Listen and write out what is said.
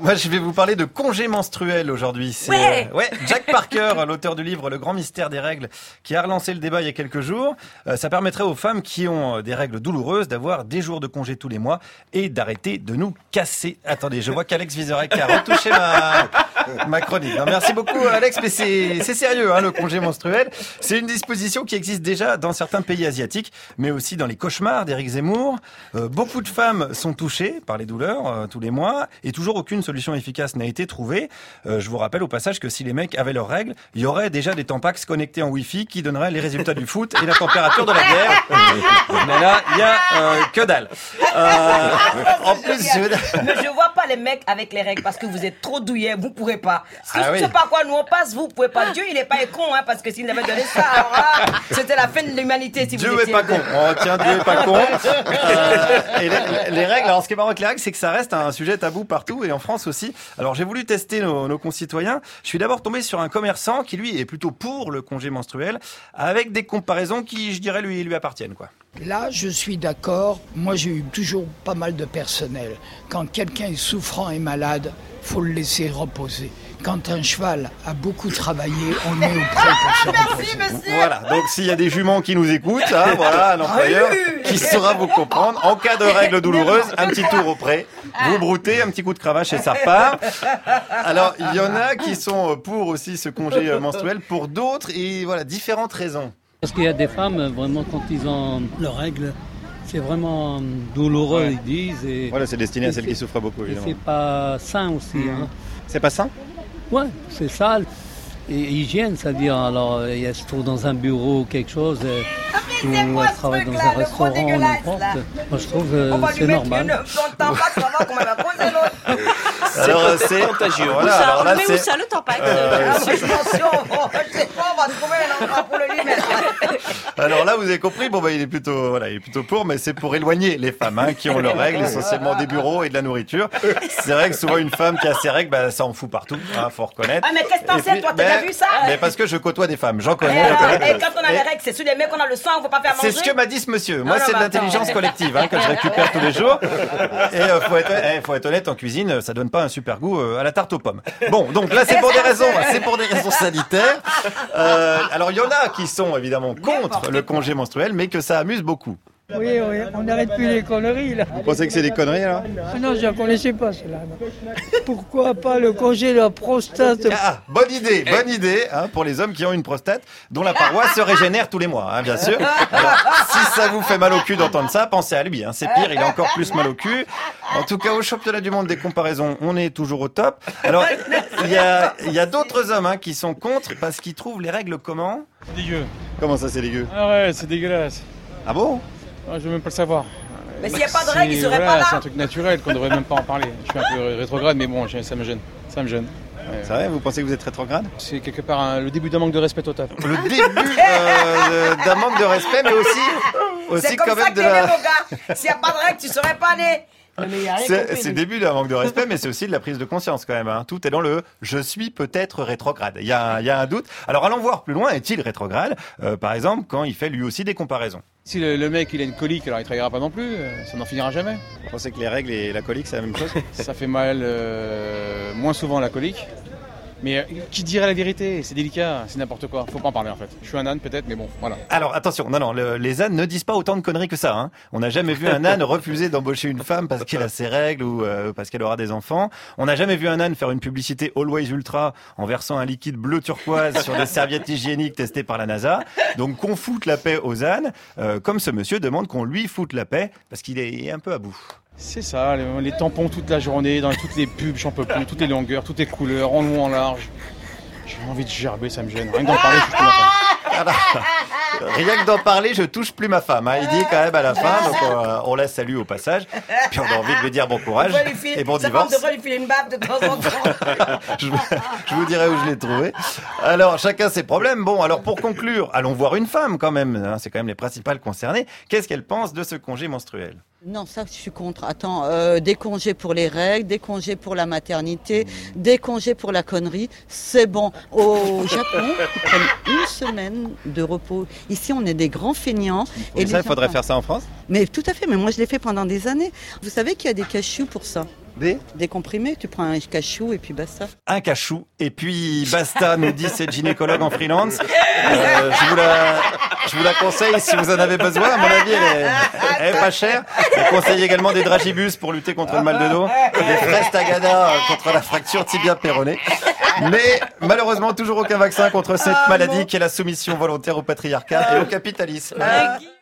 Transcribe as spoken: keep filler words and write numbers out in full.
Moi, je vais vous parler de congé menstruel aujourd'hui. C'est Ouais. euh, ouais, Jack Parker, l'auteur du livre Le grand mystère des règles, qui a relancé le débat il y a quelques jours. Euh, ça permettrait aux femmes qui ont euh, des règles douloureuses d'avoir des jours de congé tous les mois et d'arrêter de nous casser. Attendez, je vois qu'Alex Vizorek a retouché ma, ma chronique. Non, merci beaucoup, Alex, mais c'est, c'est sérieux, hein, le congé menstruel. C'est une disposition qui existe déjà dans certains pays asiatiques, mais aussi dans les cauchemars d'Éric Zemmour. Euh, beaucoup de femmes sont touchées par les douleurs euh, tous les mois et toujours aucune solution efficace n'a été trouvée. Euh, je vous rappelle au passage que si les mecs avaient leurs règles, il y aurait déjà des Tampax connectés en Wi-Fi qui donneraient les résultats du foot et la température de la guerre. Mais là, il y a euh, que dalle. Euh, en plus, je... Mais je vois pas les mecs avec les règles parce que vous êtes trop douillets, vous pourrez pas. Ce Ah oui. c'est pas quoi nous on passe, vous pouvez pas. Dieu il est pas con hein, parce que s'il avait donné ça, alors là, c'était la fin de l'humanité si Dieu vous est étiez. pas con. Oh, tiens, Dieu est pas con. Euh, et les, les règles, alors ce qui est marrant avec les règles, c'est que ça reste un sujet tabou partout et en France aussi. Alors j'ai voulu tester nos, nos concitoyens. Je suis d'abord tombé sur un commerçant qui lui est plutôt pour le congé menstruel, avec des comparaisons qui, je dirais, lui lui appartiennent, quoi. Là, je suis d'accord. Moi, j'ai eu toujours pas mal de personnel. Quand quelqu'un est souffrant et malade, faut le laisser reposer. Quand un cheval a beaucoup travaillé, on le met au pré pour se reposer. Merci monsieur. Voilà, donc s'il y a des juments qui nous écoutent, hein, voilà, un employeur qui saura vous comprendre. En cas de règles douloureuses, un petit tour au pré, vous broutez, un petit coup de cravache et ça repart. Alors, il y en a qui sont pour aussi ce congé menstruel, pour d'autres, et voilà, différentes raisons. Parce qu'il y a des femmes, vraiment, quand ils ont leurs règles, c'est vraiment douloureux, Ouais. ils disent. Et, Voilà, c'est destiné et à celles c'est- qui souffrent beaucoup, et évidemment. c'est pas sain aussi. Hein. C'est pas sain? Ouais, c'est sale. Et hygiène, c'est-à-dire, alors, euh, elle se trouve dans un bureau ou quelque chose, euh, ou c'est quoi elle ce travaille dans truc-là, un le gros restaurant, dégueulasse, n'importe. là Moi, je trouve euh, On va lui c'est mettre normal. une dans le tampax, on va voir comment elle va poser l'autre. Alors, euh, c'est contagieux. Voilà, Ça, alors on là, le met où c'est... ça, le tampax Euh, Ah, mais attention, on- je sais pas, on va trouver un endroit pour le lui mettre. Alors là, vous avez compris, bon bah il est plutôt, voilà, il est plutôt pour, mais c'est pour éloigner les femmes hein, qui ont leurs règles, essentiellement des bureaux et de la nourriture. C'est vrai que souvent une femme qui a ses règles, bah ça en fout partout, hein, faut reconnaître. Ah, mais qu'est-ce que t'en Et sais, puis, toi, t'as mais- déjà vu ça? Mais parce que je côtoie des femmes, j'en Et, connais. j'en alors, connais. et quand on a Et les règles, c'est sous les mecs qu'on a le sang, on ne peut pas faire manger. c'est ce que m'a dit ce monsieur. Moi, Non, non, c'est de mais l'intelligence attends. collective hein, que je récupère tous les jours. Et euh, faut être, eh, faut être honnête, en cuisine, ça donne pas un super goût euh, à la tarte aux pommes. Bon, donc là, c'est pour des raisons, c'est pour des raisons sanitaires. Euh, alors, il y en a qui sont évidemment contre le congé menstruel, mais que ça amuse beaucoup. Oui, oui, on n'arrête plus les conneries là. Vous pensez que c'est des conneries alors? Ah non, je ne connaissais pas cela. Pourquoi pas le congé de la prostate? Ah, bonne idée, bonne idée hein, pour les hommes qui ont une prostate dont la paroi se régénère tous les mois, hein, bien sûr. Alors, si ça vous fait mal au cul d'entendre ça, pensez à lui. Hein, c'est pire, il a encore plus mal au cul. En tout cas, au championnat du monde des comparaisons, on est toujours au top. Alors, il y a, il y a d'autres hommes hein, qui sont contre parce qu'ils trouvent les règles comment? C'est dégueu. Comment ça, c'est dégueu? Ah ouais, c'est dégueulasse. Ah bon? Ah, je veux même pas le savoir. Mais s'il n'y a pas de C'est- règles, il serait voilà, pas c'est un là. truc naturel qu'on devrait même pas en parler. Je suis un peu rétrograde, mais bon, ça me gêne. Ça me gêne. Ouais. C'est vrai, vous pensez que vous êtes rétrograde? C'est quelque part un- le début d'un manque de respect total. Le début euh, d'un manque de respect, mais aussi, aussi C'est comme quand ça même que de t'es né, la... mon gars. S'il n'y a pas de règles, tu serais pas né. Mais il y a rien C'est compris, c'est le lui. début d'un manque de respect, mais c'est aussi de la prise de conscience quand même. Hein. Tout est dans le « je suis peut-être rétrograde ». Il y a, un- il y a un doute. Alors allons voir plus loin, est-il rétrograde euh, par exemple, quand il fait lui aussi des comparaisons. Si le, le mec il a une colique, alors il travaillera pas non plus, euh, ça n'en finira jamais. Vous pensez que les règles et la colique, c'est la même chose? Ça fait mal euh, moins souvent la colique. Mais euh, qui dirait la vérité? C'est délicat, c'est n'importe quoi. Faut pas en parler en fait. Je suis un âne peut-être, mais bon, voilà. Alors attention, non, non, le- les ânes ne disent pas autant de conneries que ça. Hein. On n'a jamais vu un âne refuser d'embaucher une femme parce qu'elle a ses règles ou euh, parce qu'elle aura des enfants. On n'a jamais vu un âne faire une publicité Always Ultra en versant un liquide bleu turquoise sur des serviettes hygiéniques testées par la NASA. Donc qu'on foute la paix aux ânes, euh, comme ce monsieur demande qu'on lui foute la paix parce qu'il est un peu à bout. C'est ça, les, les tampons toute la journée, dans toutes les pubs, j'en peux plus, toutes les longueurs, toutes les couleurs, en long, en large. J'ai envie de gerber, ça me gêne. Rien que d'en parler, je suis plus ma femme. Rien que d'en parler, je touche plus ma femme. Hein. Il dit quand même à la fin, donc on, on la salue au passage. Puis on a envie de lui dire bon courage On devrait lui filer- et bon sa femme divorce. devrait lui filer une baffe de temps en temps. je, je vous dirai où je l'ai trouvé. Alors, chacun ses problèmes. Bon, alors pour conclure, allons voir une femme quand même. Hein, c'est quand même les principales concernées. Qu'est-ce qu'elle pense de ce congé menstruel? Non, ça, je suis contre. Attends, euh, des congés pour les règles, des congés pour la maternité, des congés pour la connerie, c'est bon. Au Japon, ils prennent une semaine de repos. Ici, on est des grands feignants. Et les ça, il gens faudrait prennent- faire ça en France? Mais tout à fait, mais moi, je l'ai fait pendant des années. Vous savez qu'il y a des cashews pour ça. Des Des comprimés, tu prends un cachou et puis basta. Un cachou, et puis basta, nous dit cette gynécologue en freelance. Euh, je, vous la, je vous la conseille si vous en avez besoin. À mon avis, elle est, elle est pas chère. Je conseille également des dragibus pour lutter contre le mal de dos, des fraises tagada contre la fracture tibia-péronée. Mais malheureusement, toujours aucun vaccin contre cette maladie qui est la soumission volontaire au patriarcat et au capitalisme. Ah,